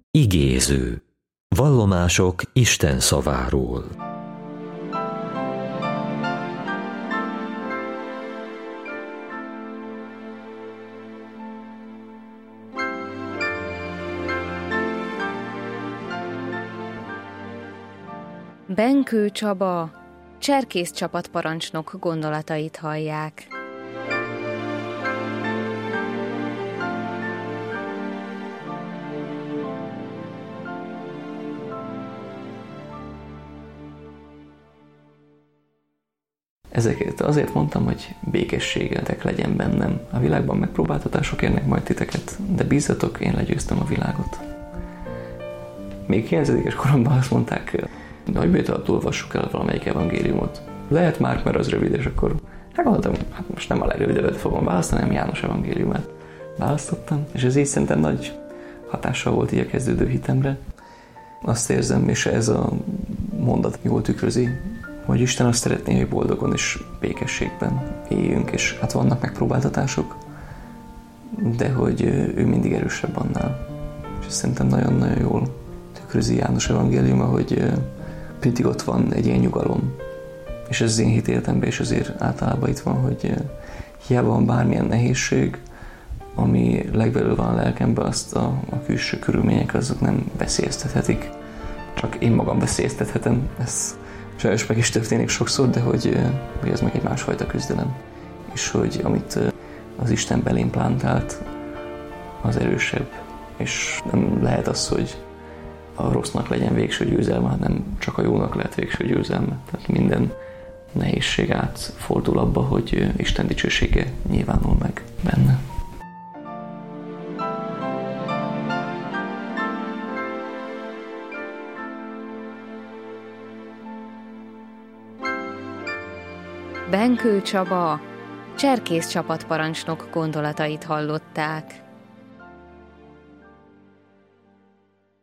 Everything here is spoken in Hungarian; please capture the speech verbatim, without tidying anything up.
Igéző. Vallomások Isten szaváról. Benkő Csaba, cserkész csapatparancsnok gondolatait hallják. Ezeket azért mondtam, hogy békességetek legyen bennem. A világban megpróbáltatások érnek majd titeket, de bízzatok, én legyőztem a világot. Még kilencedikes koromban azt mondták, hogy miért alatt olvassuk el valamelyik evangéliumot. Lehet Márk, mert az rövid, és akkor hát gondoltam, hát most nem a legrövidebbet fogom választani, hanem János evangéliumát választottam, és ez így szerintem nagy hatással volt így a kezdődő hitemre. Azt érzem, és ez a mondat jól tükrözi, hogy Isten azt szeretné, hogy boldogon és békességben éljünk, és hát vannak megpróbáltatások, de hogy ő mindig erősebb annál. És szerintem nagyon-nagyon jól tükrözi János evangéliuma, hogy mindig ott van egy ilyen nyugalom. És ez az én hitéletemben is azért általában itt van, hogy hiába van bármilyen nehézség, ami legbelül van a lelkemben, azt a, a külső körülmények azok nem veszélyeztethetik. Csak én magam veszélyeztethetem. Ez sajnos meg is történik sokszor, de hogy, hogy ez meg egy másfajta küzdelem. És hogy amit az Isten belém plántált, az erősebb. És nem lehet az, hogy a rossznak legyen végső győzelme, hanem csak a jónak lehet végső győzelme. Tehát minden nehézség átfordul abba, hogy Isten dicsősége nyilvánul meg benne. Benkő Csaba, cserkész csapatparancsnok gondolatait hallották.